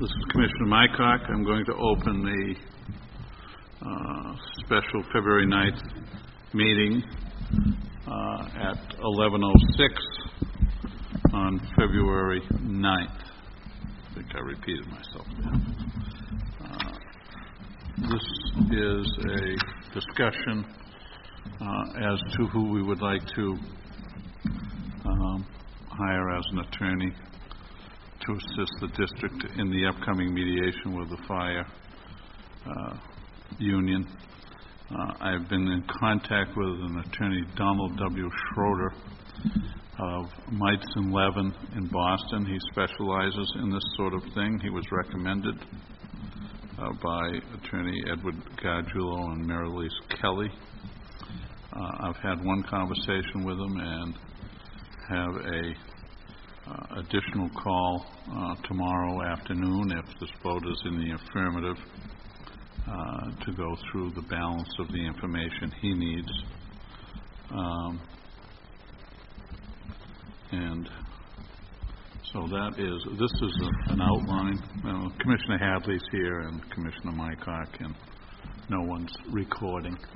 This is Commissioner Mycock. I'm going to open the special February 9th meeting at 11:06 on February 9th. I think I repeated myself now. This is a discussion as to who we would like to hire as an attorney to assist the district in the upcoming mediation with the fire union. I've been in contact with an attorney, Donald W. Schroeder of Mites and Levin in Boston. He specializes in this sort of thing. He was recommended by attorney Edward Gargiulo and Marilise Kelly. I've had one conversation with him and have a additional call tomorrow afternoon, if this vote is in the affirmative, to go through the balance of the information he needs. And so this is an outline. Commissioner Hadley's here and Commissioner Mycock, and no one's recording.